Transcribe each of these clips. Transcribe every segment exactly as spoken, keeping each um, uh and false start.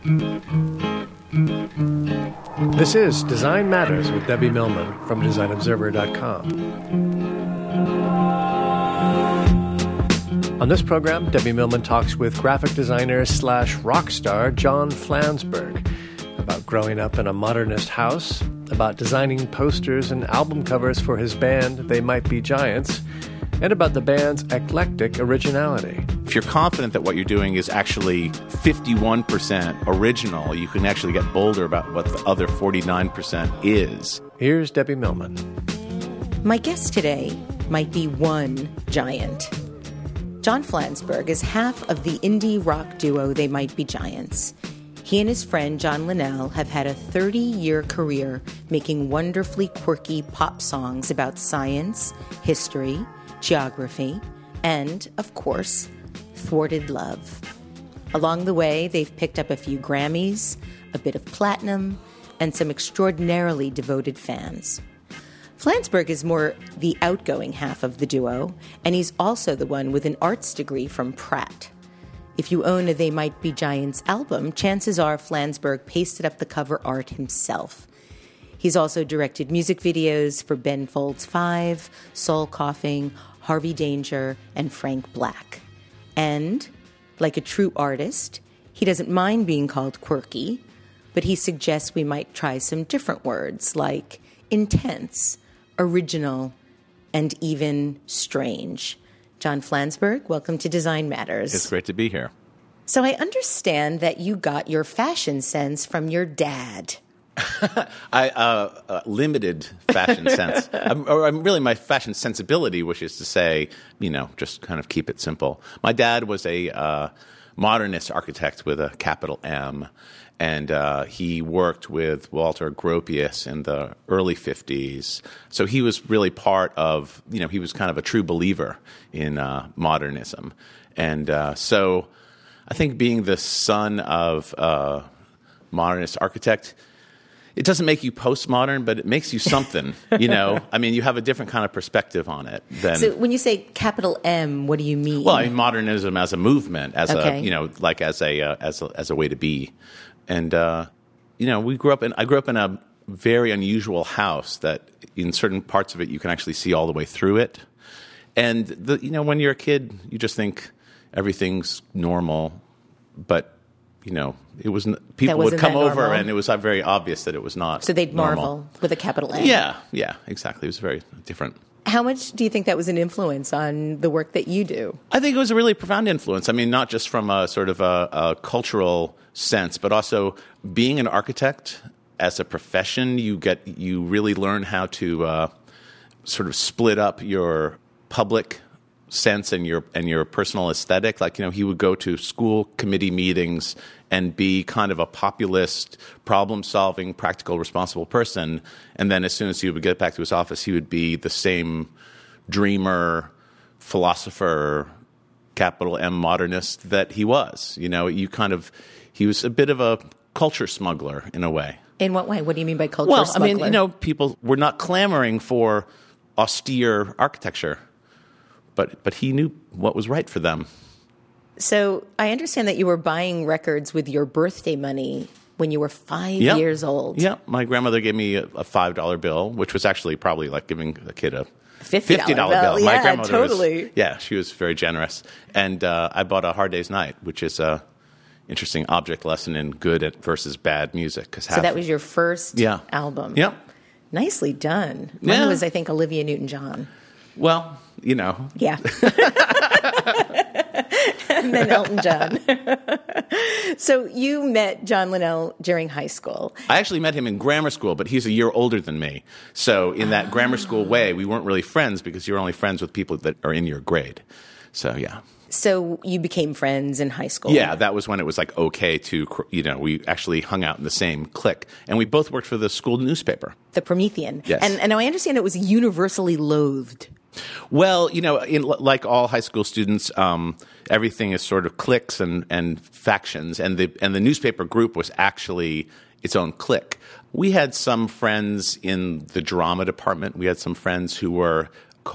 This is Design Matters with Debbie Millman from design observer dot com. On this program, Debbie Millman talks with graphic designer slash rock star John Flansburgh about growing up in a modernist house, about designing posters and album covers for his band, They Might Be Giants, and about the band's eclectic originality. If you're confident that what you're doing is actually fifty-one percent original, you can actually get bolder about what the other forty-nine percent is. Here's Debbie Millman. My guest today might be one giant. John Flansburgh is half of the indie rock duo They Might Be Giants. He and his friend John Linnell have had a thirty-year career making wonderfully quirky pop songs about science, history, geography, and, of course, thwarted love. Along the way, they've picked up a few Grammys, a bit of platinum, and some extraordinarily devoted fans. Flansburgh is more the outgoing half of the duo, and he's also the one with an arts degree from Pratt. If you own a They Might Be Giants album, chances are Flansburgh pasted up the cover art himself. He's also directed music videos for Ben Folds Five, Soul Coughing, Harvey Danger, and Frank Black. And, like a true artist, he doesn't mind being called quirky, but he suggests we might try some different words like intense, original, and even strange. John Flansburgh, welcome to Design Matters. It's great to be here. So I understand that you got your fashion sense from your dad. I uh, uh, limited fashion sense, I'm, or I'm really my fashion sensibility, which is to say, you know, just kind of keep it simple. My dad was a uh, modernist architect with a capital M, and uh, he worked with Walter Gropius in the early fifties. So he was really part of, you know, he was kind of a true believer in uh, modernism. And uh, so I think being the son of a modernist architect, it doesn't make you postmodern, but it makes you something, you know? I mean, you have a different kind of perspective on it than... So when you say capital M, what do you mean? Well, I mean, modernism as a movement, as okay. a, you know, like as a, uh, as a, as a way to be. And, uh, you know, we grew up in, I grew up in a very unusual house that in certain parts of it, you can actually see all the way through it. And, the, you know, when you're a kid, you just think everything's normal, but... You know, it was people would come over, and it was uh, very obvious that it was not. So they'd normal. marvel with a capital M. Yeah, yeah, exactly. It was very different. How much do you think that was an influence on the work that you do? I think it was a really profound influence. I mean, not just from a sort of a, a cultural sense, but also being an architect as a profession. You get you really learn how to uh, sort of split up your public sense and your and your personal aesthetic. Like, you know, he would go to school committee meetings and be kind of a populist, problem-solving, practical, responsible person. And then as soon as he would get back to his office, he would be the same dreamer, philosopher, capital M modernist that he was. You know, you kind of, he was a bit of a culture smuggler in a way. In what way? What do you mean by culture well, smuggler? Well, I mean, you know, people were not clamoring for austere architecture, but but he knew what was right for them. So I understand that you were buying records with your birthday money when you were five yeah. years old. Yeah, my grandmother gave me a, a five dollar bill, which was actually probably like giving a kid a fifty dollar, fifty dollar bill. bill. My yeah, grandmother totally. Was, yeah, she was very generous. And uh, I bought A Hard Day's Night, which is a interesting object lesson in good versus bad music. Cause half, so that was your first yeah. album. Yep. Nicely done. Mine yeah. was, I think, Olivia Newton-John. Well, you know. Yeah. And then Elton John. So you met John Linnell during high school. I actually met him in grammar school, but he's a year older than me. So in that oh. grammar school way, we weren't really friends because you're only friends with people that are in your grade. So, yeah. So you became friends in high school? Yeah, that was when it was like okay to, you know, we actually hung out in the same clique. And we both worked for the school newspaper. The Promethean. Yes. And, and I understand it was universally loathed. Well, you know, in, like all high school students, um, everything is sort of cliques and, and factions, and the and the newspaper group was actually its own clique. We had some friends in the drama department. We had some friends who were called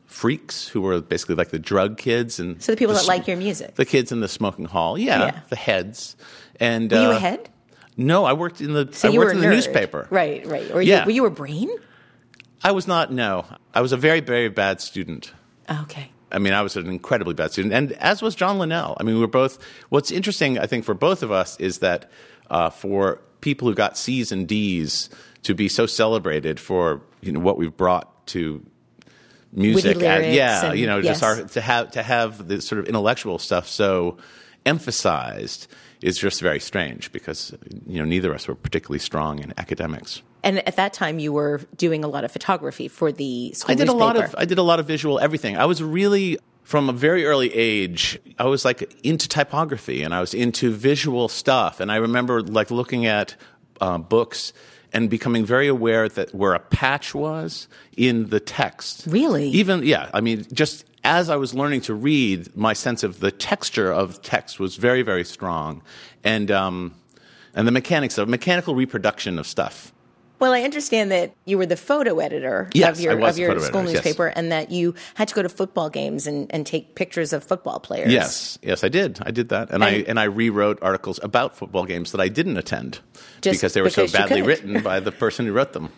freaks who were basically like the drug kids. And so the people the, that like your music. The kids in the smoking hall. Yeah, yeah. The heads. And, were you uh, a head? No, I worked in the, so I you worked were in a the nerd. newspaper. Right, right. Or yeah. you, were you a brain? I was not, no. I was a very, very bad student. Oh, okay. I mean, I was an incredibly bad student, and as was John Linnell. I mean, we were both. What's interesting, I think, for both of us is that uh, for people who got C's and D's to be so celebrated for you know what we've brought to music, Witty lyrics and, yeah, and, you know, yes. just our, to have to have the sort of intellectual stuff so emphasized is just very strange because you know neither of us were particularly strong in academics. And at that time, you were doing a lot of photography for the school I did newspaper. a lot of I did a lot of visual everything. I was really from a very early age. I was like into typography and I was into visual stuff. And I remember like looking at uh, books and becoming very aware that where a patch was in the text. Really? Even yeah. I mean, just as I was learning to read, my sense of the texture of text was very very strong, and um, and the mechanics of mechanical reproduction of stuff. Well, I understand that you were the photo editor yes, of your, I was of your the photo school editor, newspaper, yes. and that you had to go to football games and, and take pictures of football players. Yes, yes, I did. I did that, and, and I and I rewrote articles about football games that I didn't attend because they were because so badly could. written by the person who wrote them.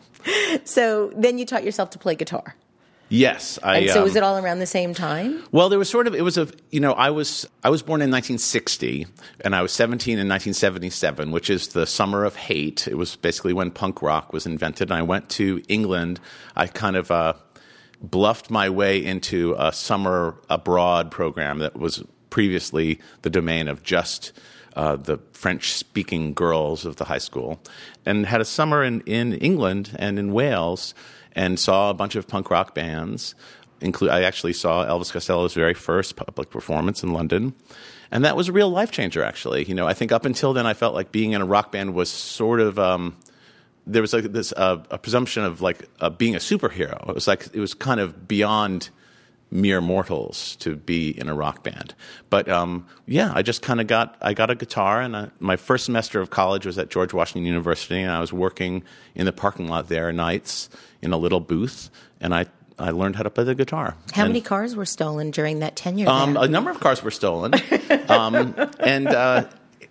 So then you taught yourself to play guitar. Yes, I. And so um, was it all around the same time? Well, there was sort of it was a you know I was I was born in nineteen sixty and I was seventeen in nineteen seventy-seven, which is the summer of hate. It was basically when punk rock was invented. And I went to England. I kind of uh, bluffed my way into a summer abroad program that was previously the domain of just uh, the French-speaking girls of the high school, and had a summer in, in England and in Wales. And saw a bunch of punk rock bands. Include, I actually saw Elvis Costello's very first public performance in London. And that was a real life changer, actually. You know, I think up until then I felt like being in a rock band was sort of, um, there was like this uh, a presumption of like uh, being a superhero. It was like, it was kind of beyond mere mortals to be in a rock band. But um, yeah, I just kind of got, I got a guitar, and I, my first semester of college was at George Washington University, and I was working in the parking lot there nights in a little booth, and I, I learned how to play the guitar. How and, many cars were stolen during that tenure? Um, there? A number of cars were stolen. um, and uh,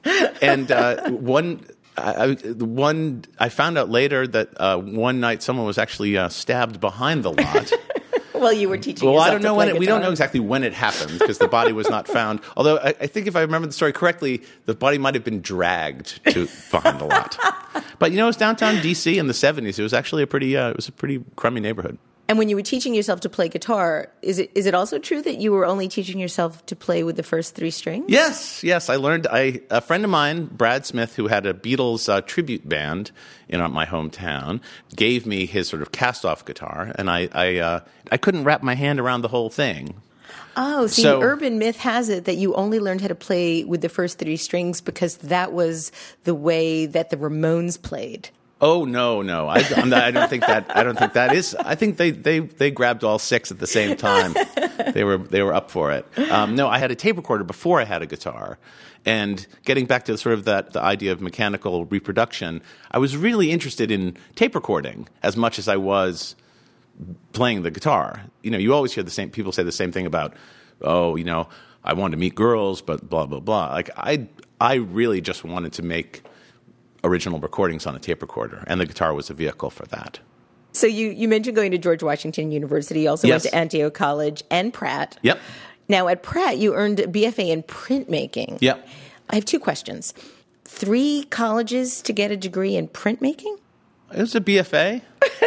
and uh, one... I, one, I found out later that uh, one night someone was actually uh, stabbed behind the lot. Well, you were teaching. Well, yourself I don't know to play when it, guitar. we don't know exactly when it happened because the body was not found. Although I, I think if I remember the story correctly, the body might have been dragged to behind the lot. But you know, it was downtown D C in the seventies. It was actually a pretty, uh, it was a pretty crummy neighborhood. And when you were teaching yourself to play guitar, is it is it also true that you were only teaching yourself to play with the first three strings? Yes, yes. I learned. I a friend of mine, Brad Smith, who had a Beatles uh, tribute band in uh, my hometown, gave me his sort of cast-off guitar, and I I, uh, I couldn't wrap my hand around the whole thing. Oh, see, So- the urban myth has it that you only learned how to play with the first three strings because that was the way that the Ramones played. Oh no, no! I, I'm not, I don't think that. I don't think that is. I think they, they, they grabbed all six at the same time. They were they were up for it. Um, no, I had a tape recorder before I had a guitar, and getting back to sort of that the idea of mechanical reproduction, I was really interested in tape recording as much as I was playing the guitar. You know, you always hear the same people say the same thing about, oh, you know, I wanted to meet girls, but blah blah blah. Like I I really just wanted to make original recordings on a tape recorder, and the guitar was a vehicle for that. So you, you mentioned going to George Washington University. You also Yes. went to Antioch College and Pratt. Yep. Now, at Pratt, you earned a B F A in printmaking. Yep. I have two questions. Three colleges to get a degree in printmaking? It was a B F A.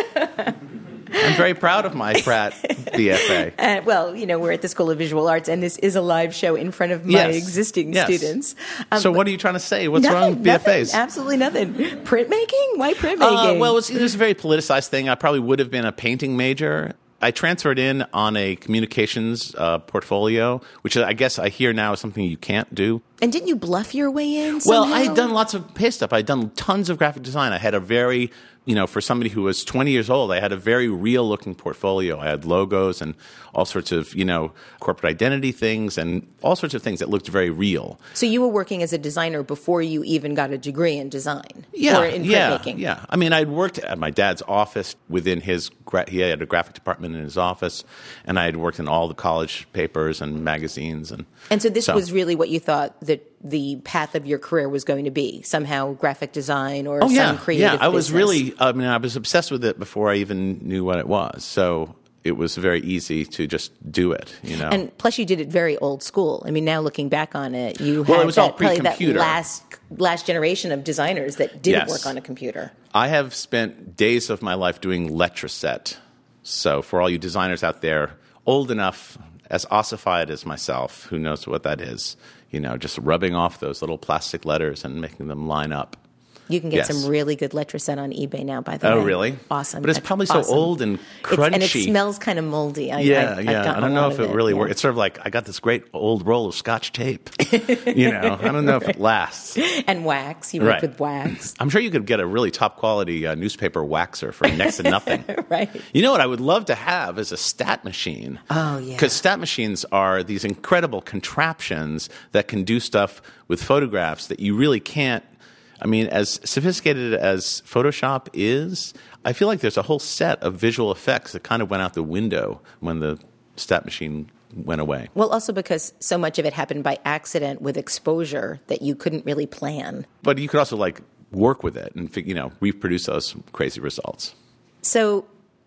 I'm very proud of my Pratt B F A. Uh, well, you know, we're at the School of Visual Arts, and this is a live show in front of my Yes. existing Yes. students. Um, So what are you trying to say? What's nothing, wrong with B F As? Nothing, absolutely nothing. Printmaking? Why printmaking? Uh, well, it was, it was a very politicized thing. I probably would have been a painting major. I transferred in on a communications uh, portfolio, which I guess I hear now is something you can't do. And didn't you bluff your way in Well, somehow? I had done lots of pay stuff. I had done tons of graphic design. I had a very you know, for somebody who was twenty years old, I had a very real-looking portfolio. I had logos and all sorts of, you know, corporate identity things and all sorts of things that looked very real. So you were working as a designer before you even got a degree in design? Yeah, or in yeah, printmaking? yeah. I mean, I'd worked at my dad's office within his, gra- he had a graphic department in his office, and I had worked in all the college papers and magazines. And And so this so, was really what you thought that the path of your career was going to be, somehow graphic design or oh, some yeah, creative yeah. I was business. really, I mean, I was obsessed with it before I even knew what it was. So it was very easy to just do it, you know. And plus, you did it very old school. I mean, now looking back on it, you Well, had it was that, all probably that pre-computer. last last generation of designers that didn't Yes. work on a computer. I have spent days of my life doing Letraset. So for all you designers out there, old enough, as ossified as myself, who knows what that is, you know, just rubbing off those little plastic letters and making them line up. You can get Yes. some really good Letraset on eBay now, by the way. Oh, really? Awesome. But it's probably so Awesome. old and It's, crunchy. and it smells kind of moldy. I, Yeah, I've, I've yeah. gotten I a don't know lot if of it really yeah. works. It's sort of like I got this great old roll of Scotch tape. You know, I don't know if it lasts. And wax. You work Right. with wax. I'm sure you could get a really top quality uh, newspaper waxer for next to nothing. Right. You know what I would love to have is a stat machine. Oh, yeah. Because stat machines are these incredible contraptions that can do stuff with photographs that you really can't. I mean, as sophisticated as Photoshop is, I feel like there's a whole set of visual effects that kind of went out the window when the stat machine went away. Well, also because so much of it happened by accident with exposure that you couldn't really plan. But you could also like work with it and, you know, reproduce those crazy results. So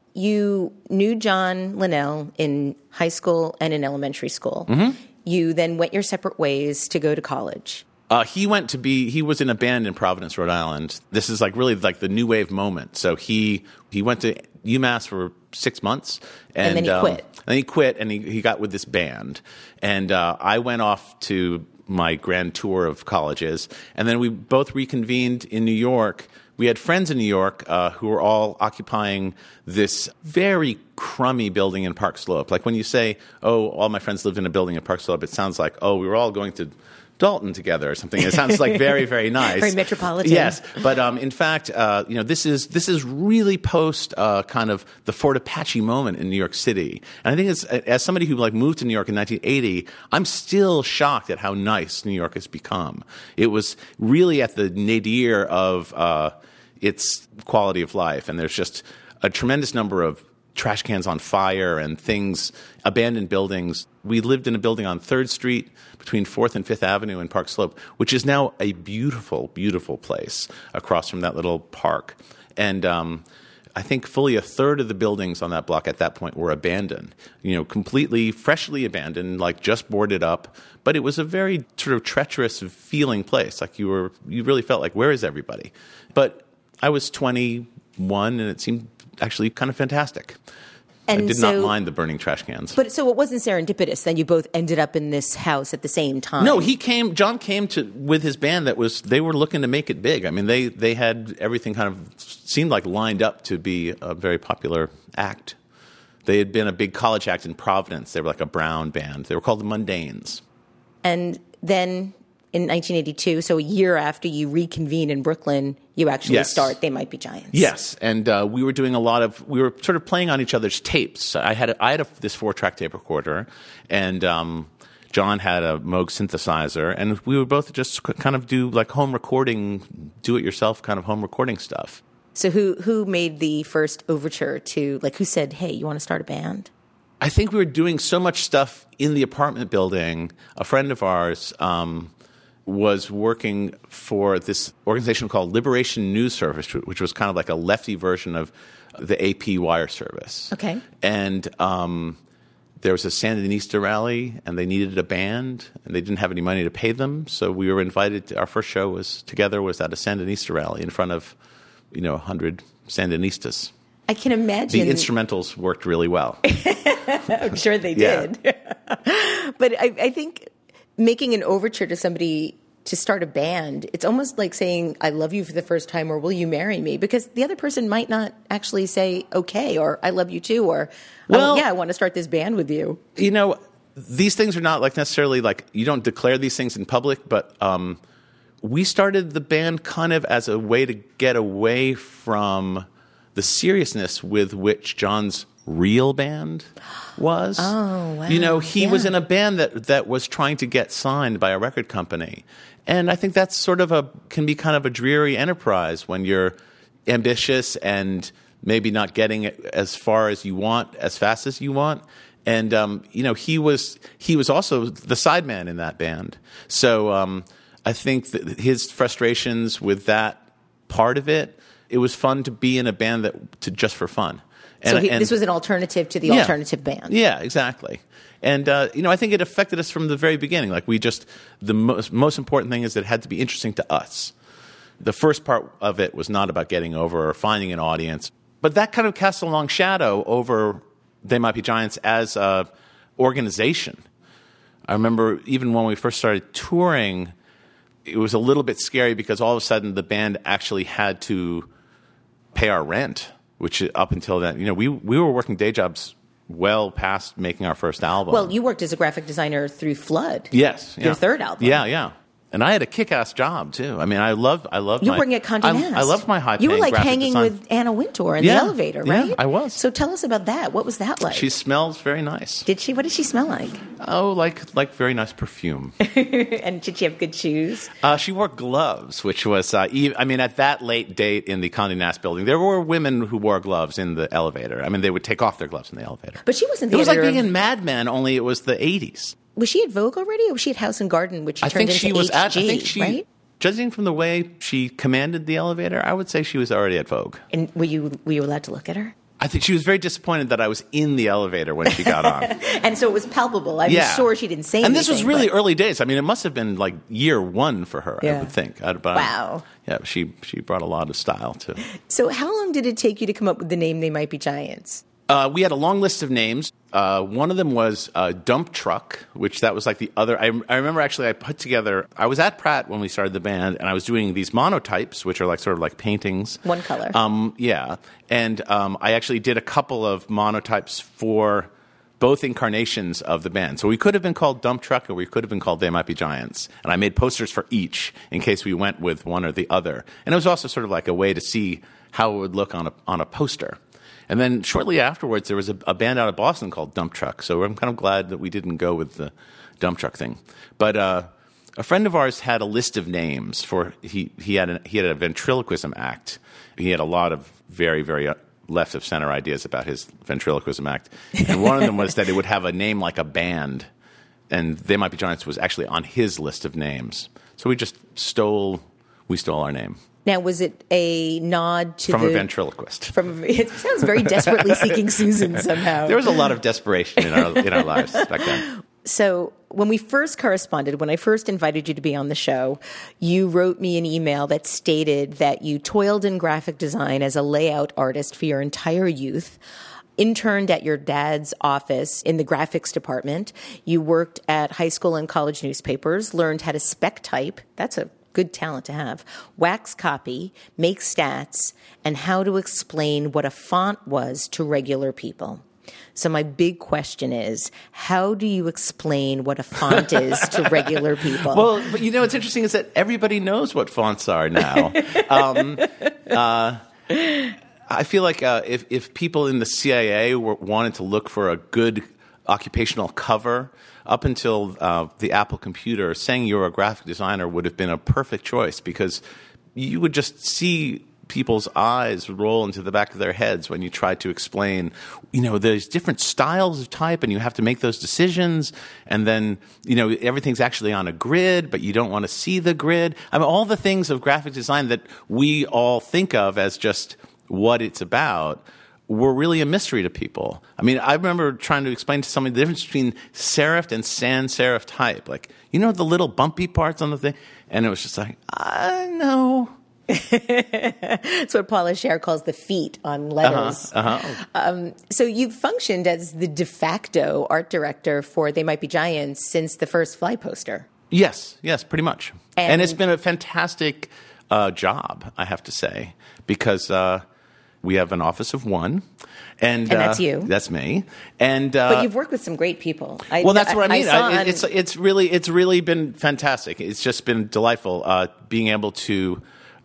you knew John Linnell in high school and in elementary school. Mm-hmm. You then went your separate ways to go to college. Uh, he went to be, he was in a band in Providence, Rhode Island. This is like really like the new wave moment. So he, he went to UMass for six months. And, And then he um, quit. And he quit and he, he got with this band. And uh, I went off to my grand tour of colleges. And then we both reconvened in New York. We had friends in New York uh, who were all occupying this very crummy building in Park Slope. Like when you say, oh, all my friends lived in a building in Park Slope, it sounds like, oh, we were all going to Dalton together or something. It sounds like very, very nice. Very metropolitan. Yes, but um, in fact, uh, you know, this is this is really post uh, kind of the Fort Apache moment in New York City. And I think it's, as somebody who like moved to New York in nineteen eighty, I'm still shocked at how nice New York has become. It was really at the nadir of uh, its quality of life, and there's just a tremendous number of trash cans on fire and things, abandoned buildings. We lived in a building on third Street between fourth and fifth Avenue in Park Slope, which is now a beautiful, beautiful place across from that little park. And um, I think fully a third of the buildings on that block at that point were abandoned, you know, completely freshly abandoned, like just boarded up. But it was a very sort of treacherous feeling place. Like you were, you really felt like, where is everybody? But I was twenty-one and it seemed actually kind of fantastic. And I did so, not mind the burning trash cans. But so it wasn't serendipitous. Then you both ended up in this house at the same time. No, he came. John came to with his band that was. They were looking to make it big. I mean, they they had everything kind of seemed like lined up to be a very popular act. They had been a big college act in Providence. They were like a brown band. They were called the Mundanes. And then in nineteen eighty-two, so a year after you reconvene in Brooklyn, you actually Yes. start They Might Be Giants. Yes, and uh, we were doing a lot of. We were sort of playing on each other's tapes. I had a, I had a, this four track tape recorder, and um, John had a Moog synthesizer, and we would both just kind of do like home recording, do it yourself kind of home recording stuff. So who who made the first overture to, like, who said, hey, you want to start a band? I think we were doing so much stuff in the apartment building. A friend of ours um, was working for this organization called Liberation News Service, which was kind of like a lefty version of the A P wire service. Okay. And um, there was a Sandinista rally, and they needed a band, and they didn't have any money to pay them. So we were invited to, our first show was together was at a Sandinista rally in front of, you know, a hundred Sandinistas. I can imagine. The instrumentals worked really well. I'm sure they Yeah. did. But I, I think making an overture to somebody to start a band, it's almost like saying, I love you for the first time, or will you marry me? Because the other person might not actually say, okay, or I love you too, or, Well- oh, yeah, I want to start this band with you. You know, these things are not like necessarily like you don't declare these things in public, but um, we started the band kind of as a way to get away from the seriousness with which John's real band was. Oh, wow. You know, he Yeah. was in a band that, that was trying to get signed by a record company. And I think that's sort of a, can be kind of a dreary enterprise when you're ambitious and maybe not getting it as far as you want, as fast as you want. And, um, you know, he was, he was also the sideman in that band. So, um, I think that his frustrations with that part of it, it was fun to be in a band that, to just for fun. And, so he, and, this was an alternative to the yeah. alternative band. Yeah, exactly. And, uh, you know, I think it affected us from the very beginning. Like, we just, the most, most important thing is that it had to be interesting to us. The first part of it was not about getting over or finding an audience. But that kind of casts a long shadow over They Might Be Giants as an organization. I remember even when we first started touring, it was a little bit scary because all of a sudden the band actually had to pay our rent, which up until then, you know, we we were working day jobs well past making our first album. Well, you worked as a graphic designer through Flood. Yes. Your yeah. third album. Yeah, yeah. And I had a kick-ass job, too. I mean, I loved I loved You were my... working at Condé I, Nast. I loved my high-paying You were like graphic hanging design. with Anna Wintour in Yeah. the elevator, right? Yeah, I was. So tell us about that. What was that like? She smells very nice. Did she? What did she smell like? Oh, like like very nice perfume. And did she have good shoes? Uh, she wore gloves, which was, uh, e- I mean, at that late date in the Condé Nast building, there were women who wore gloves in the elevator. I mean, they would take off their gloves in the elevator. But she wasn't the It was like editor being of- in Mad Men, only it was the eighties. Was she at Vogue already, or was she at House and Garden, which she I turned think into she was H G, at, I think she, right? judging from the way she commanded the elevator, I would say she was already at Vogue. And were you were you allowed to look at her? I think she was very disappointed that I was in the elevator when she got on. And so it was palpable. I'm Yeah. sure she didn't say And anything. this was really but- early days. I mean, it must have been like year one for her, I Yeah. would think. I, but Wow. Yeah, she, she brought a lot of style to So how long did it take you to come up with the name They Might Be Giants? Uh, we had a long list of names. Uh, one of them was uh, Dump Truck, which that was like the other. I, I remember actually I put together, I was at Pratt when we started the band, and I was doing these monotypes, which are like sort of like paintings. One color. Um, yeah. And um, I actually did a couple of monotypes for both incarnations of the band. So we could have been called Dump Truck, or we could have been called They Might Be Giants. And I made posters for each in case we went with one or the other. And it was also sort of like a way to see how it would look on a on a poster. And then shortly afterwards, there was a, a band out of Boston called Dump Truck. So I'm kind of glad that we didn't go with the Dump Truck thing. But uh, a friend of ours had a list of names for he he had a, he had a ventriloquism act. He had a lot of very very left of center ideas about his ventriloquism act, and one of them was that it would have a name like a band, and They Might Be Giants was actually on his list of names. So we just stole we stole our name. Now, was it a nod to From the... a ventriloquist. From it sounds very desperately seeking Susan somehow. There was a lot of desperation in our in our lives back then. So when we first corresponded, when I first invited you to be on the show, you wrote me an email that stated that you toiled in graphic design as a layout artist for your entire youth, interned at your dad's office in the graphics department. You worked at high school and college newspapers, learned how to spec type. That's a good talent to have. Wax copy, make stats, and how to explain what a font was to regular people. So my big question is, how do you explain what a font is to regular people? Well, but you know what's interesting is that everybody knows what fonts are now. um, uh, I feel like uh, if, if people in the C I A were, wanted to look for a good occupational cover, up until uh, the Apple computer, saying you're a graphic designer would have been a perfect choice because you would just see people's eyes roll into the back of their heads when you try to explain, you know, there's different styles of type and you have to make those decisions. And then, you know, everything's actually on a grid, but you don't want to see the grid. I mean, all the things of graphic design that we all think of as just what it's about were really a mystery to people. I mean, I remember trying to explain to somebody the difference between serifed and sans serif type. Like, you know the little bumpy parts on the thing? And it was just like, I know. That's what Paula Scher calls the feet on letters. Uh-huh, uh-huh. Um, so you've functioned as the de facto art director for They Might Be Giants since the first Fly poster. Yes, yes, pretty much. And, And- it's been a fantastic uh, job, I have to say, because uh, we have an office of one. And, and that's uh, you. That's me. And uh, but you've worked with some great people. I, well, that's what I mean. I, I I, on... it's it's really it's really been fantastic. It's just been delightful uh, being able to.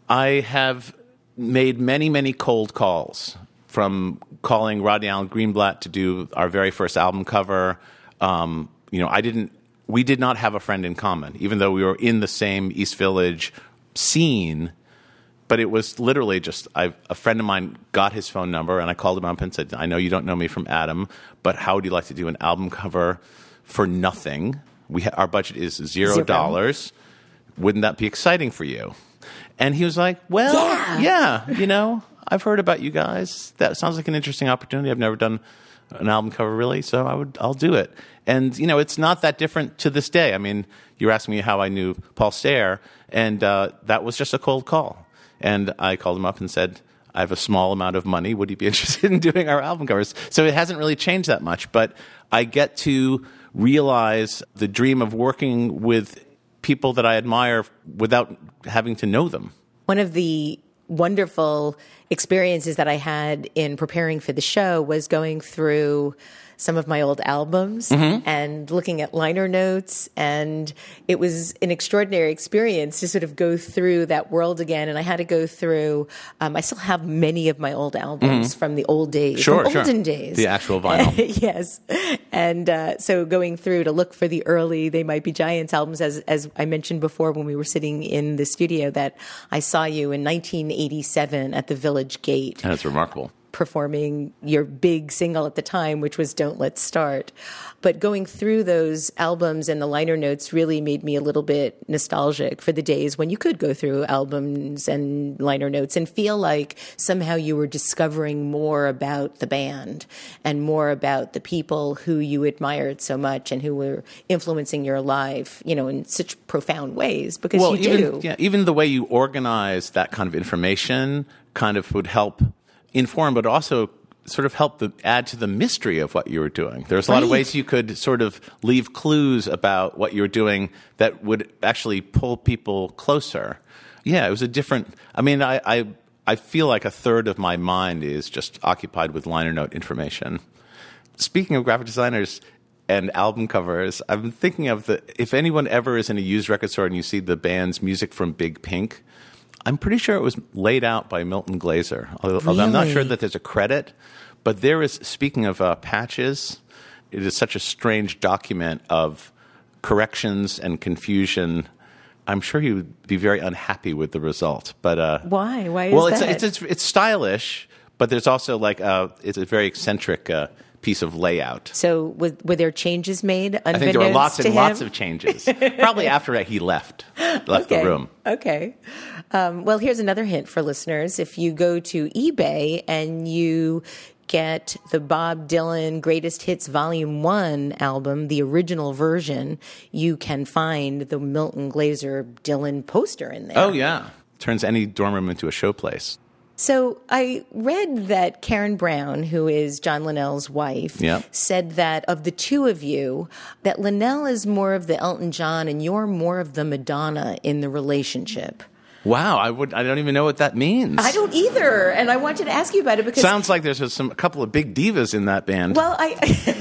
I have made many many cold calls, from calling Rodney Allen Greenblatt to do our very first album cover. Um, you know, I didn't. We did not have a friend in common, even though we were in the same East Village scene. But it was literally just I, a friend of mine got his phone number, and I called him up and said, I know you don't know me from Adam, but how would you like to do an album cover for nothing? We ha- Our budget is zero dollars. Wouldn't that be exciting for you? And he was like, well, yeah. yeah, you know, I've heard about you guys. That sounds like an interesting opportunity. I've never done an album cover, really, so I would, I'll do it. And, you know, it's not that different to this day. I mean, you're asking me how I knew Paul Stair, and uh, that was just a cold call. And I called him up and said, I have a small amount of money. Would you be interested in doing our album covers? So it hasn't really changed that much. But I get to realize the dream of working with people that I admire without having to know them. One of the wonderful experiences that I had in preparing for the show was going through some of my old albums mm-hmm. and looking at liner notes. And it was an extraordinary experience to sort of go through that world again. And I had to go through, um, I still have many of my old albums mm-hmm. from the old days, sure, from sure. olden days. The actual vinyl. Yes. And uh, so going through to look for the early They Might Be Giants albums, as, as I mentioned before when we were sitting in the studio, that I saw you in nineteen eighty-seven at the Village Gate. And it's remarkable. Performing your big single at the time, which was Don't Let's Start. But going through those albums and the liner notes really made me a little bit nostalgic for the days when you could go through albums and liner notes and feel like somehow you were discovering more about the band and more about the people who you admired so much and who were influencing your life, you know, in such profound ways, because well, you even, do. Yeah, even the way you organize that kind of information kind of would help inform, but also sort of help the, add to the mystery of what you were doing. There's a lot right. of ways you could sort of leave clues about what you were doing that would actually pull people closer. Yeah, it was a different... I mean, I, I, I feel like a third of my mind is just occupied with liner note information. Speaking of graphic designers and album covers, I've been thinking of the... If anyone ever is in a used record store and you see the band's Music from Big Pink, I'm pretty sure it was laid out by Milton Glaser. Although really? I'm not sure that there's a credit. But there is, speaking of uh, patches, it is such a strange document of corrections and confusion. I'm sure he would be very unhappy with the result. But uh, why? Why is well, that? Well, it's, it's, it's, it's stylish, but there's also like a, it's a very eccentric uh, piece of layout. So was, were there changes made? I think there were lots and him? lots of changes. Probably after he left, left okay. the room. Okay. Um, well, here's another hint for listeners. If you go to eBay and you get the Bob Dylan Greatest Hits Volume one album, the original version, you can find the Milton Glaser Dylan poster in there. Oh, yeah. Turns any dorm room into a showplace. So I read that Karen Brown, who is John Linnell's wife, yep. said that of the two of you, that Linnell is more of the Elton John and you're more of the Madonna in the relationship. Wow, I would. I don't even know what that means. I don't either, and I wanted to ask you about it because sounds like there's some a couple of big divas in that band. Well, I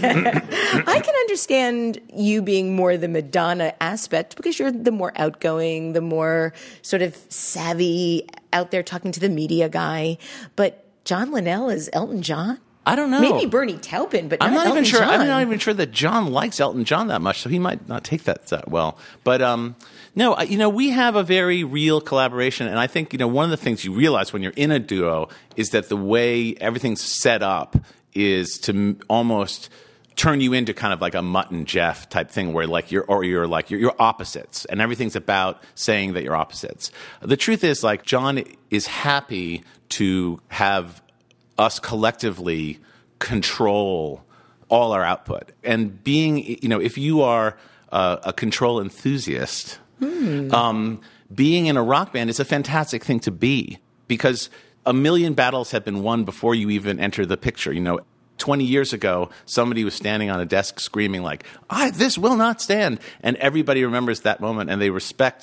I can understand you being more the Madonna aspect because you're the more outgoing, the more sort of savvy, out there talking to the media guy. But John Linnell is Elton John? I don't know. Maybe Bernie Taupin, but not I'm not Elton even sure. John. I'm not even sure that John likes Elton John that much, so he might not take that that well. But um, no, I, you know, we have a very real collaboration, and I think you know one of the things you realize when you're in a duo is that the way everything's set up is to m- almost turn you into kind of like a Mutt and Jeff type thing, where like you're or you're like you're, you're opposites, and everything's about saying that you're opposites. The truth is, like John is happy to have us collectively control all our output. And being, you know, if you are uh, a control enthusiast, hmm. um, being in a rock band is a fantastic thing to be, because a million battles have been won before you even enter the picture. You know, twenty years ago, somebody was standing on a desk screaming like, "I, this will not stand." And everybody remembers that moment, and they respect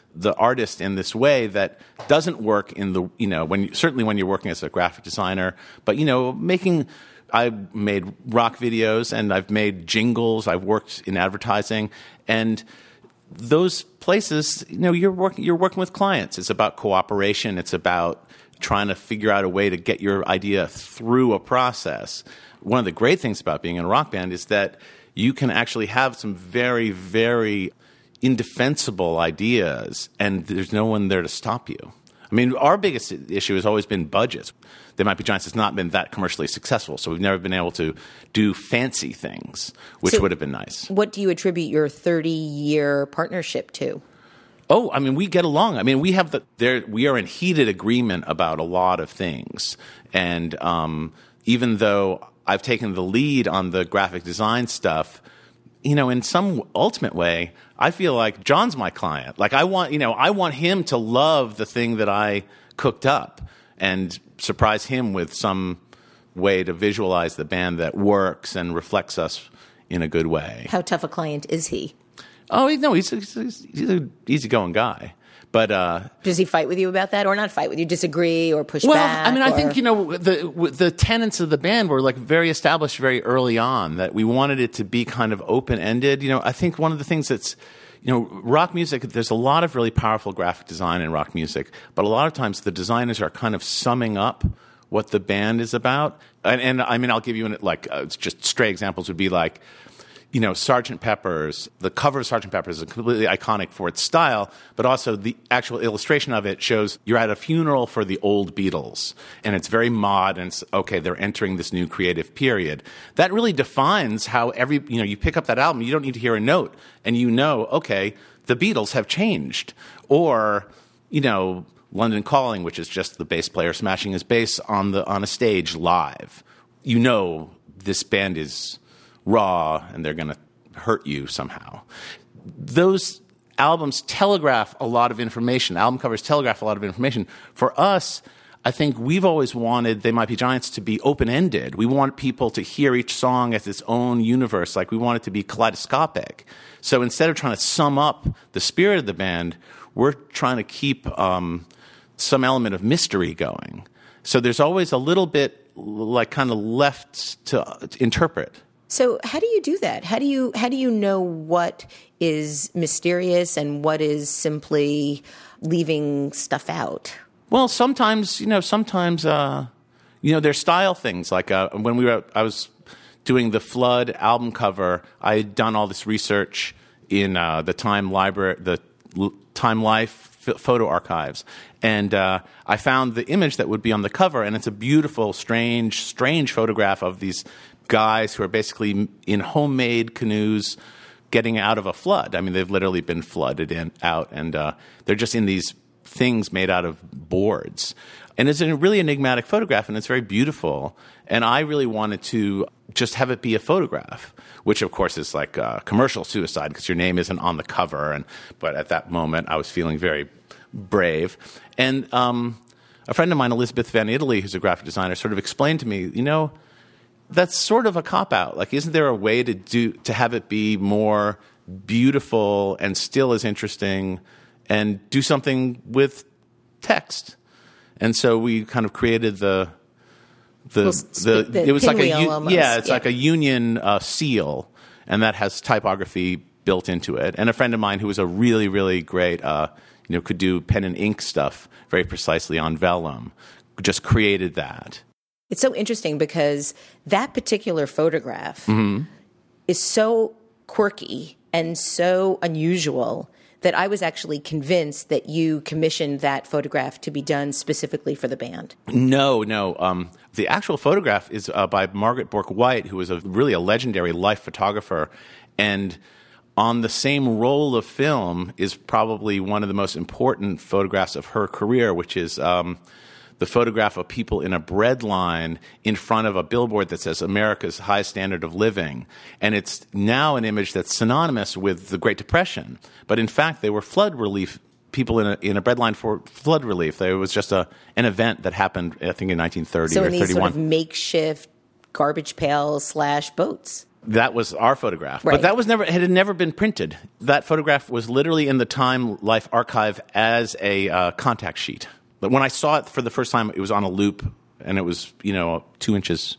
the artist in this way that doesn't work in the, you know, when you, certainly when you're working as a graphic designer, but, you know, making, I made rock videos and I've made jingles, I've worked in advertising, and those places, you know, you're working, you're working with clients. It's about cooperation. It's about trying to figure out a way to get your idea through a process. One of the great things about being in a rock band is that you can actually have some very, very indefensible ideas, and there's no one there to stop you. I mean, our biggest issue has always been budgets. They Might Be Giants has not been that commercially successful, so we've never been able to do fancy things, which so would have been nice. What do you attribute your thirty-year partnership to? Oh, I mean, we get along. I mean, we have the there. We are in heated agreement about a lot of things, and um, even though I've taken the lead on the graphic design stuff, you know, in some ultimate way, I feel like John's my client. Like I want, you know, I want him to love the thing that I cooked up and surprise him with some way to visualize the band that works and reflects us in a good way. How tough a client is he? Oh, no, he's, he's, he's an easygoing guy. But uh, does he fight with you about that, or not fight with you? Disagree or push well, back? I mean, I or... think, you know, the the tenets of the band were like very established very early on. That we wanted it to be kind of open ended. You know, I think one of the things that's, you know, rock music. There's a lot of really powerful graphic design in rock music, but a lot of times the designers are kind of summing up what the band is about. And, and I mean, I'll give you an, like uh, just stray examples would be like, you know, Sergeant Pepper's, the cover of Sergeant Pepper's is completely iconic for its style, but also the actual illustration of it shows you're at a funeral for the old Beatles, and it's very mod, and it's, okay, they're entering this new creative period. That really defines how every, you know, you pick up that album, you don't need to hear a note, and you know, okay, the Beatles have changed. Or, you know, London Calling, which is just the bass player smashing his bass on the on a stage live. You know this band is raw, and they're going to hurt you somehow. Those albums telegraph a lot of information. Album covers telegraph a lot of information. For us, I think we've always wanted They Might Be Giants to be open-ended. We want people to hear each song as its own universe. Like, we want it to be kaleidoscopic. So instead of trying to sum up the spirit of the band, we're trying to keep um, some element of mystery going. So there's always a little bit, like, kind of left to, to interpret. So how do you do that? How do you how do you know what is mysterious and what is simply leaving stuff out? Well, sometimes, you know, sometimes, uh, you know, there's style things. Like uh, when we were, I was doing the Flood album cover, I had done all this research in uh, the Time Library, the Time Life f- photo archives, and uh, I found the image that would be on the cover, and it's a beautiful, strange, strange photograph of these guys who are basically in homemade canoes getting out of a flood. I mean, they've literally been flooded in out, and uh, they're just in these things made out of boards. And it's a really enigmatic photograph, and it's very beautiful. And I really wanted to just have it be a photograph, which, of course, is like uh, commercial suicide because your name isn't on the cover. And but at that moment, I was feeling very brave. And um, a friend of mine, Elizabeth Van Italy, who's a graphic designer, sort of explained to me, you know, that's sort of a cop-out. Like, isn't there a way to do to have it be more beautiful and still as interesting and do something with text? And so we kind of created the the well, the, the it was like a almost. yeah, it's yeah. like a union uh, seal, and that has typography built into it. And a friend of mine who was a really really great uh, you know could do pen and ink stuff very precisely on vellum, just created that. It's so interesting because that particular photograph Mm-hmm. is so quirky and so unusual that I was actually convinced that you commissioned that photograph to be done specifically for the band. No, no. Um, the actual photograph is uh, by Margaret Bourke-White, who is a really a legendary life photographer, and on the same roll of film is probably one of the most important photographs of her career, which is um, the photograph of people in a bread line in front of a billboard that says America's high standard of living. And it's now an image that's synonymous with the Great Depression. But in fact, they were flood relief people in a, in a bread line for flood relief. There was just a an event that happened, I think, in nineteen thirty so or in these thirty-one. sort of makeshift garbage pails slash boats. That was our photograph. Right. But that was never it had never been printed. That photograph was literally in the Time Life archive as a uh, contact sheet. But when I saw it for the first time, it was on a loop, and it was, you know, two inches.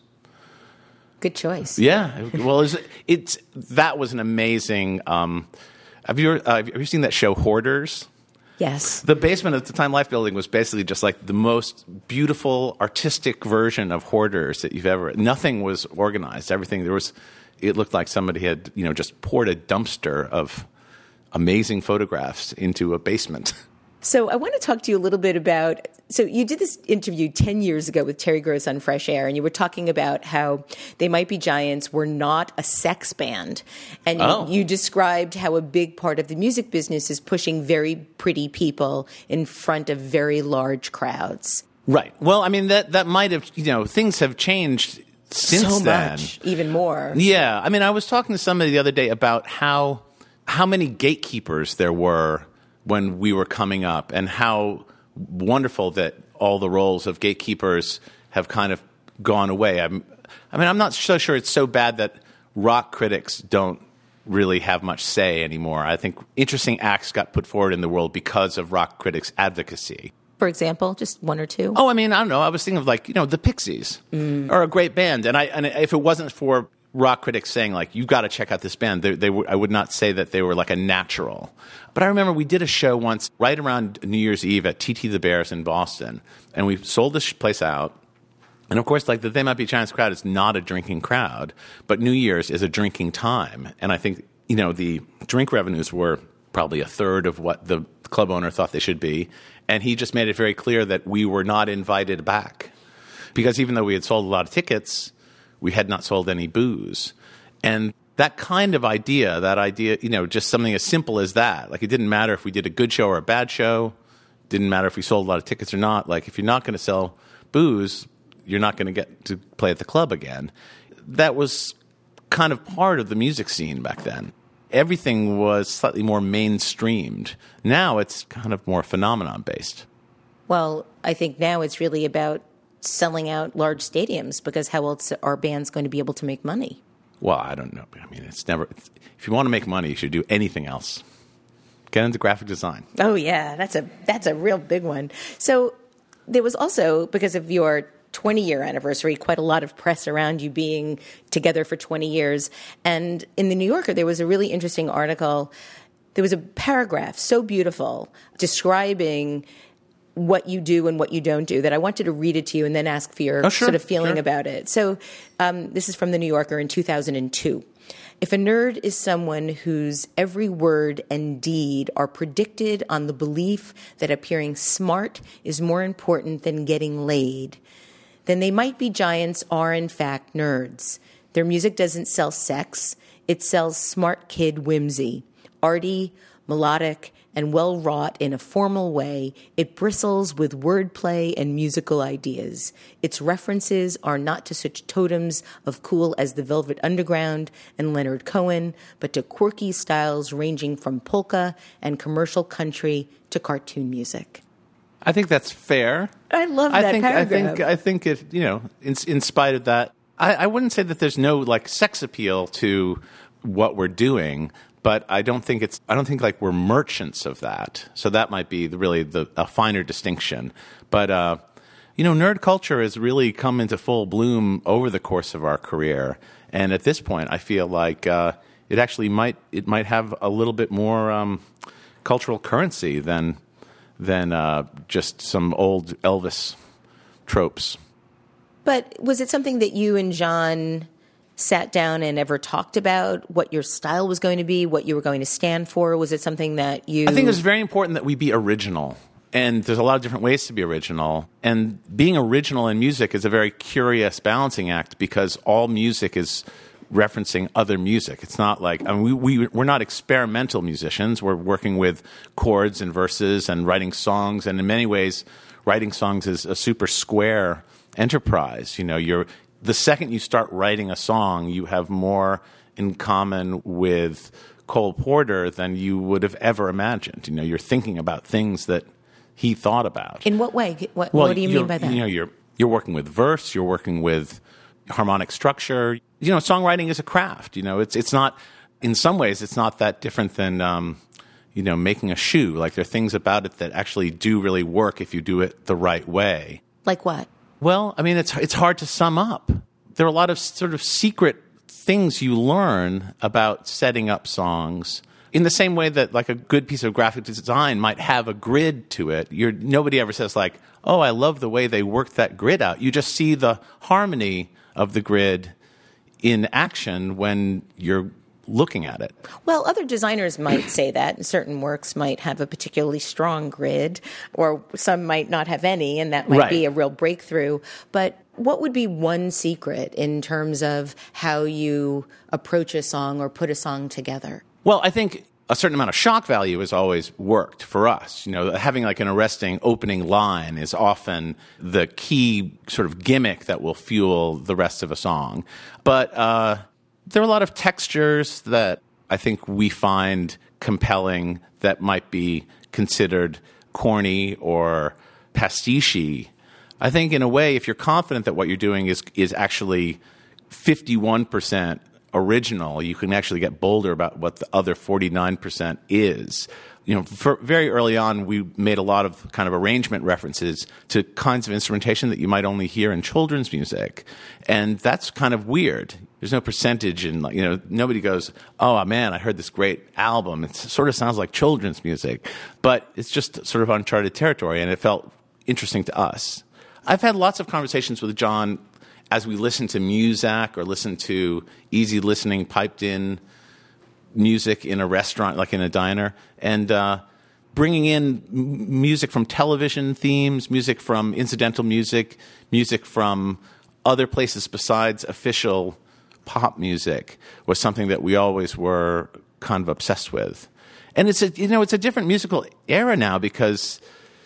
Good choice. Yeah. Well, it's, it's that was an amazing. Um, have you uh, have you seen that show Hoarders? Yes. The basement of the Time Life building was basically just like the most beautiful, artistic version of Hoarders that you've ever. Nothing was organized. Everything there was. It looked like somebody had, you know, just poured a dumpster of amazing photographs into a basement. So I want to talk to you a little bit about, so you did this interview ten years ago with Terry Gross on Fresh Air, and you were talking about how They Might Be Giants were not a sex band. And Oh. you, you described how a big part of the music business is pushing very pretty people in front of very large crowds. Right. Well, I mean, that, that might have, you know, things have changed since so then. much, even more. Yeah. I mean, I was talking to somebody the other day about how how many gatekeepers there were when we were coming up, and how wonderful that all the roles of gatekeepers have kind of gone away. I'm, I mean, I'm not so sure it's so bad that rock critics don't really have much say anymore. I think interesting acts got put forward in the world because of rock critics' advocacy. For example, just one or two? Oh, I mean, I don't know. I was thinking of, like, you know, the Pixies Mm. are a great band. And I and if it wasn't for rock critics saying, like, you got to check out this band, they, they were, I would not say that they were like a natural. But I remember we did a show once right around New Year's Eve at T T the Bears in Boston. And we sold this place out. And of course, like, the They Might Be Giants crowd is not a drinking crowd, but New Year's is a drinking time. And I think, you know, the drink revenues were probably a third of what the club owner thought they should be. And he just made it very clear that we were not invited back. Because even though we had sold a lot of tickets, we had not sold any booze. And that kind of idea, that idea, you know, just something as simple as that. Like, it didn't matter if we did a good show or a bad show. Didn't matter if we sold a lot of tickets or not. Like, if you're not going to sell booze, you're not going to get to play at the club again. That was kind of part of the music scene back then. Everything was slightly more mainstreamed. Now it's kind of more phenomenon-based. Well, I think now it's really about selling out large stadiums, because how else are bands going to be able to make money? Well, I don't know. I mean, it's never. It's, if you want to make money, you should do anything else. Get into graphic design. Oh yeah, that's a that's a real big one. So there was also, because of your twenty-year anniversary, quite a lot of press around you being together for twenty years. And in the New Yorker, there was a really interesting article. There was a paragraph so beautiful describing what you do and what you don't do that I wanted to read it to you and then ask for your oh, sure, sort of feeling sure. about it. So um, this is from the New Yorker in two thousand two. If a nerd is someone whose every word and deed are predicted on the belief that appearing smart is more important than getting laid, then They Might Be Giants are in fact nerds. Their music doesn't sell sex. It sells smart kid whimsy. Arty, melodic, and well-wrought in a formal way, it bristles with wordplay and musical ideas. Its references are not to such totems of cool as the Velvet Underground and Leonard Cohen, but to quirky styles ranging from polka and commercial country to cartoon music. I think that's fair. I love I that think, paragraph. I think I think it. You know, in, in spite of that, I, I wouldn't say that there's no like sex appeal to what we're doing. But I don't think it's. I don't think like we're merchants of that. So that might be the, really the a finer distinction. But uh, you know, nerd culture has really come into full bloom over the course of our career. And at this point, I feel like uh, it actually might it might have a little bit more um, cultural currency than than uh, just some old Elvis tropes. But was it something that you and John sat down and ever talked about, what your style was going to be, what you were going to stand for? Was it something that you... I think it's very important that we be original. And there's a lot of different ways to be original. And being original in music is a very curious balancing act, because all music is referencing other music. It's not like... I mean, we, we, we're not experimental musicians. We're working with chords and verses and writing songs. And in many ways, writing songs is a super square enterprise. You know, you're... The second you start writing a song, you have more in common with Cole Porter than you would have ever imagined. You know, you're thinking about things that he thought about. In what way? What, well, what do you mean by that? You know, you're you're working with verse, you're working with harmonic structure, you know, songwriting is a craft. You know, it's it's not, in some ways, it's not that different than, um, you know, making a shoe. Like, there are things about it that actually do really work if you do it the right way. Like what? Well, I mean, it's it's hard to sum up. There are a lot of sort of secret things you learn about setting up songs. In the same way that, like, a good piece of graphic design might have a grid to it, you're, nobody ever says, like, oh, I love the way they worked that grid out. You just see the harmony of the grid in action when you're looking at it. Well, other designers might say that, and certain works might have a particularly strong grid, or some might not have any, and that might Right. be a real breakthrough. But what would be one secret in terms of how you approach a song or put a song together? Well, I think a certain amount of shock value has always worked for us. You know, having like an arresting opening line is often the key sort of gimmick that will fuel the rest of a song. But uh, there are a lot of textures that I think we find compelling that might be considered corny or pastiche. I think in a way, if you're confident that what you're doing is is actually fifty-one percent original, you can actually get bolder about what the other forty-nine percent is. You know, for very early on, we made a lot of kind of arrangement references to kinds of instrumentation that you might only hear in children's music. And that's kind of weird. There's no percentage in, you know, nobody goes, oh, man, I heard this great album. It sort of sounds like children's music. But it's just sort of uncharted territory, and it felt interesting to us. I've had lots of conversations with John as we listen to Muzak or listen to easy listening, piped in music in a restaurant, like in a diner, and uh, bringing in m- music from television themes, music from incidental music, music from other places besides official pop music was something that we always were kind of obsessed with. And it's a, you know, it's a different musical era now, because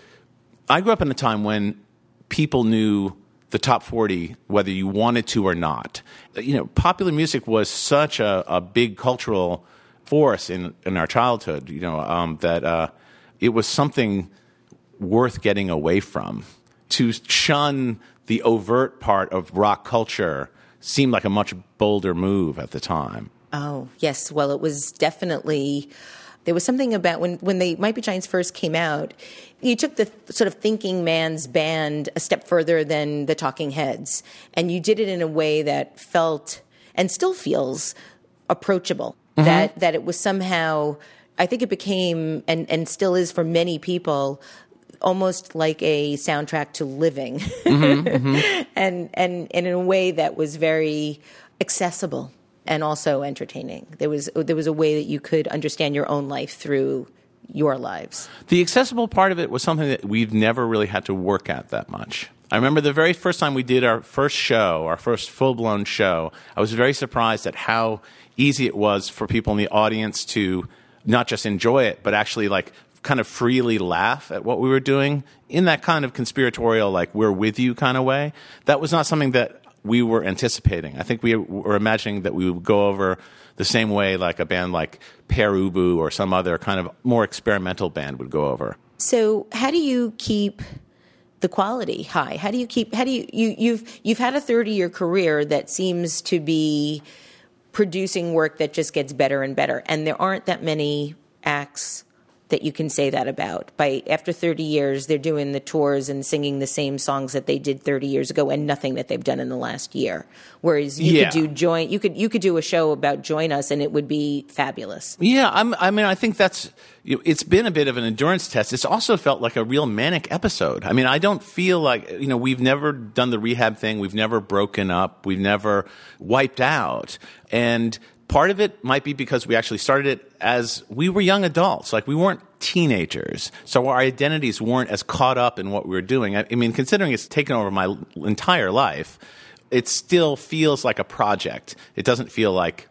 I grew up in a time when people knew the top forty, whether you wanted to or not. You know, popular music was such a, a big cultural force in, in our childhood, you know, um, that uh, it was something worth getting away from. To shun the overt part of rock culture seemed like a much bolder move at the time. Oh, yes. Well, it was definitely... There was something about when, when the Might Be Giants first came out, you took the sort of thinking man's band a step further than the Talking Heads, and you did it in a way that felt and still feels approachable. Mm-hmm. That that it was somehow, I think it became, and, and still is for many people, almost like a soundtrack to living, mm-hmm, mm-hmm. and, and and in a way that was very accessible. And also entertaining. There was there was a way that you could understand your own life through your lives. The accessible part of it was something that we've never really had to work at that much. I remember the very first time we did our first show, our first full-blown show, I was very surprised at how easy it was for people in the audience to not just enjoy it, but actually like kind of freely laugh at what we were doing in that kind of conspiratorial, like, we're with you kind of way. That was not something that we were anticipating. I think we were imagining that we would go over the same way like a band like Pere Ubu or some other kind of more experimental band would go over. So how do you keep the quality high? How do you keep, how do you, you you've, you've had a thirty-year career that seems to be producing work that just gets better and better. And there aren't that many acts that you can say that about. By after thirty years, they're doing the tours and singing the same songs that they did thirty years ago, and nothing that they've done in the last year. Whereas you yeah. could do join, you could you could do a show about Join Us, and it would be fabulous. Yeah, I'm, I mean, I think that's you know, it's been a bit of an endurance test. It's also felt like a real manic episode. I mean, I don't feel like you know we've never done the rehab thing. We've never broken up. We've never wiped out, and part of it might be because we actually started it as we were young adults. Like, we weren't teenagers. So our identities weren't as caught up in what we were doing. I, I mean, considering it's taken over my entire life, it still feels like a project. It doesn't feel like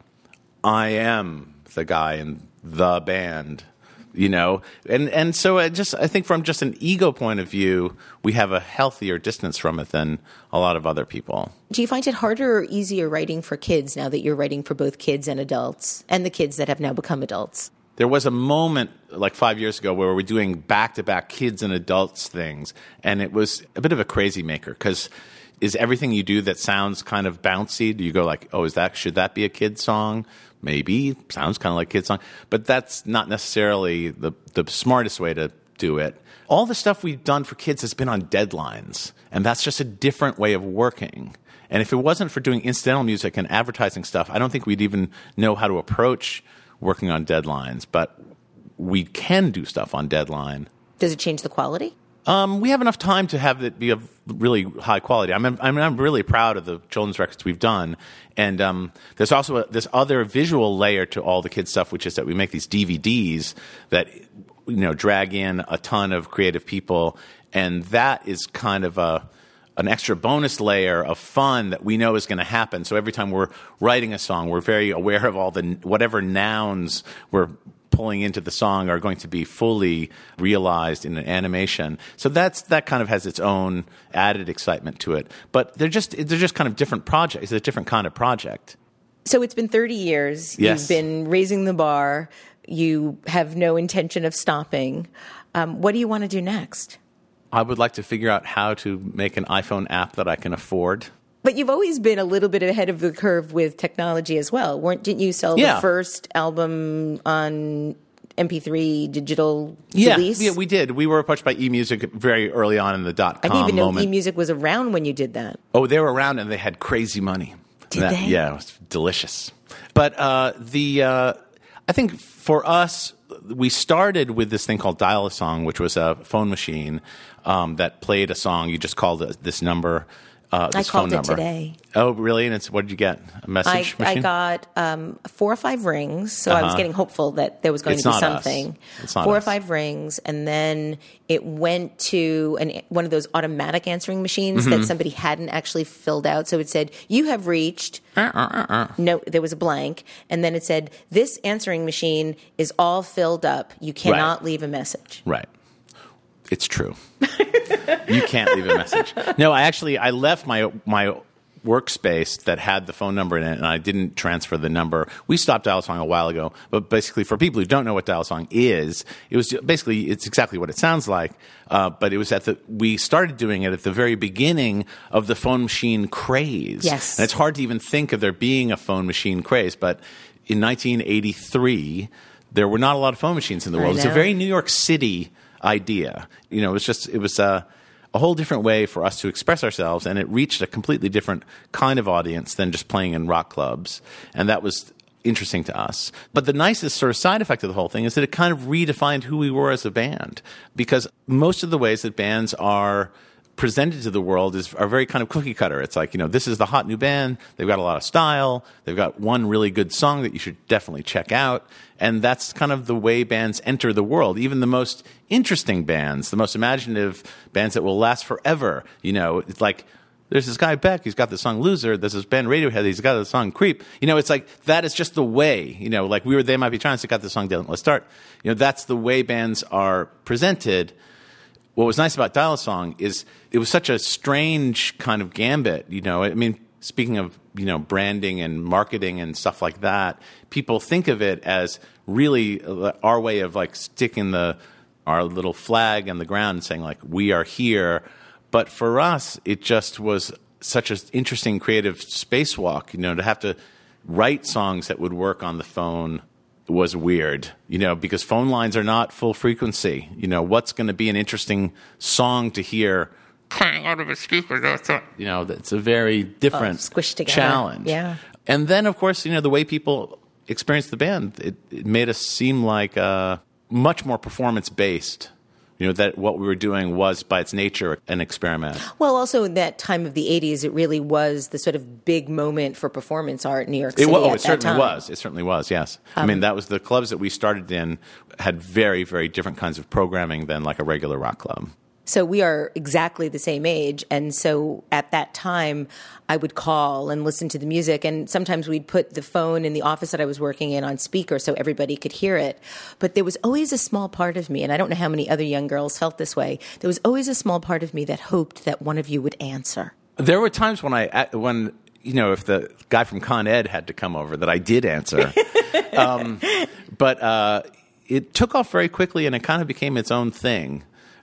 I am the guy in the band, you know? And and so I just I think from just an ego point of view, we have a healthier distance from it than a lot of other people. Do you find it harder or easier writing for kids now that you're writing for both kids and adults, and the kids that have now become adults? There was a moment like five years ago where we were doing back-to-back kids and adults things, and it was a bit of a crazy maker because is everything you do that sounds kind of bouncy? Do you go like, oh, is that should that be a kid's song? Maybe. Sounds kind of like a kid's song. But that's not necessarily the, the smartest way to do it. All the stuff we've done for kids has been on deadlines, and that's just a different way of working. And if it wasn't for doing incidental music and advertising stuff, I don't think we'd even know how to approach working on deadlines. But we can do stuff on deadline. Does it change the quality? Um, we have enough time to have it be of really high quality. I'm, I'm, I'm really proud of the children's records we've done. And um, there's also a, this other visual layer to all the kids' stuff, which is that we make these D V Ds that, you know, drag in a ton of creative people. And that is kind of a an extra bonus layer of fun that we know is going to happen. So every time we're writing a song, we're very aware of all the whatever nouns we're pulling into the song are going to be fully realized in an animation. So that's that kind of has its own added excitement to it. But they're just they're just kind of different projects. It's a different kind of project. So it's been thirty years. Yes. You've been raising the bar. You have no intention of stopping. Um, what do you want to do next? I would like to figure out how to make an iPhone app that I can afford. But you've always been a little bit ahead of the curve with technology as well. Weren't didn't you sell yeah. the first album on M P three digital yeah, release? Yeah, we did. We were approached by eMusic very early on in the dot-com I didn't even know moment. eMusic was around when you did that. Oh, they were around and they had crazy money. Did that, they? Yeah, it was delicious. But uh, the uh, I think for us, we started with this thing called Dial-A-Song, which was a phone machine um, that played a song. You just called it, this number. Uh, this I called phone it number. today. Oh, really? And it's what did you get? A message I, machine? I got um, four or five rings, so Uh-huh. I was getting hopeful that there was going It's to be not us. something. It's not four us. or five rings, and then it went to an, one of those automatic answering machines Mm-hmm. that somebody hadn't actually filled out. So it said, "You have reached." Uh, uh, uh, uh. No, there was a blank, and then it said, "This answering machine is all filled up. You cannot Right. leave a message." Right. It's true. You can't leave a message. No, I actually I left my my workspace that had the phone number in it, and I didn't transfer the number. We stopped Dial-A-Song a while ago, but basically for people who don't know what Dial-A-Song is, it was basically it's exactly what it sounds like. Uh, but it was at the we started doing it at the very beginning of the phone machine craze. Yes, and it's hard to even think of there being a phone machine craze, but in nineteen eighty-three, there were not a lot of phone machines in the I world. It's a know. very New York City idea. You know, it was just, it was uh, a whole different way for us to express ourselves, and it reached a completely different kind of audience than just playing in rock clubs. And that was interesting to us. But the nicest sort of side effect of the whole thing is that it kind of redefined who we were as a band. Because most of the ways that bands are presented to the world is are very kind of cookie cutter. It's like, you know, this is the hot new band. They've got a lot of style. They've got one really good song that you should definitely check out. And that's kind of the way bands enter the world. Even the most interesting bands, the most imaginative bands that will last forever. You know, it's like, there's this guy Beck, he's got the song Loser. There's this band Radiohead, he's got the song Creep. You know, it's like, that is just the way. You know, like we were, They Might Be Trying to got the song Let's Start. You know, that's the way bands are presented. What was nice about Dial-A-Song is it was such a strange kind of gambit, you know. I mean, speaking of, you know, branding and marketing and stuff like that, people think of it as really our way of like sticking the our little flag on the ground and saying like, we are here. But for us, it just was such an interesting creative spacewalk, you know, to have to write songs that would work on the phone was weird, you know, because phone lines are not full frequency. You know, what's going to be an interesting song to hear playing out of a speaker? You know, that's a very different oh, squished together. challenge. Yeah. And then, of course, you know, the way people experienced the band, it, it made us seem like uh, much more performance-based. You know, that what we were doing was, by its nature, an experiment. Well, also in that time of the eighties, it really was the sort of big moment for performance art in New York City. It, well, at it that certainly time. was. It certainly was, yes. Um, I mean, that was the clubs that we started in had very, very different kinds of programming than like a regular rock club. So we are exactly the same age. And so at that time, I would call and listen to the music. And sometimes we'd put the phone in the office that I was working in on speaker so everybody could hear it. But there was always a small part of me, and I don't know how many other young girls felt this way, there was always a small part of me that hoped that one of you would answer. There were times when I, when, you know, if the guy from Con Ed had to come over, that I did answer. um, but uh, it took off very quickly, and it kind of became its own thing.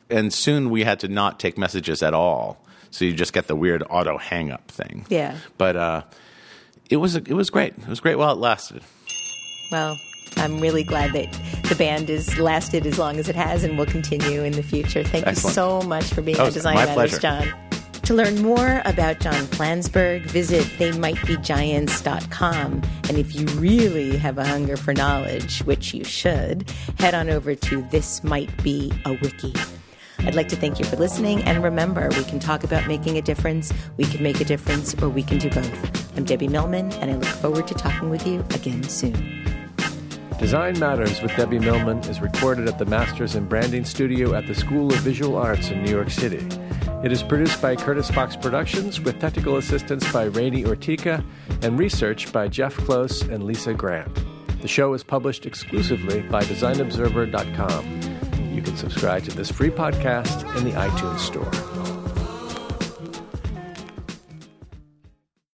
and soon we had to not take messages at all. So you just get the weird auto hang up thing. Yeah. But uh, it was it was great. It was great while it lasted. Well, I'm really glad that the band has lasted as long as it has and will continue in the future. Thank Excellent. you so much for being Oh, on Design my Matters, pleasure. John. To learn more about John Flansburgh, visit they might be giants dot com. And if you really have a hunger for knowledge, which you should, head on over to This Might Be a Wiki. I'd like to thank you for listening, and remember, we can talk about making a difference, we can make a difference, or we can do both. I'm Debbie Millman, and I look forward to talking with you again soon. Design Matters with Debbie Millman is recorded at the Masters in Branding Studio at the School of Visual Arts in New York City. It is produced by Curtis Fox Productions with technical assistance by Rainey Ortica and research by Jeff Close and Lisa Grant. The show is published exclusively by design observer dot com. You can subscribe to this free podcast in the iTunes Store.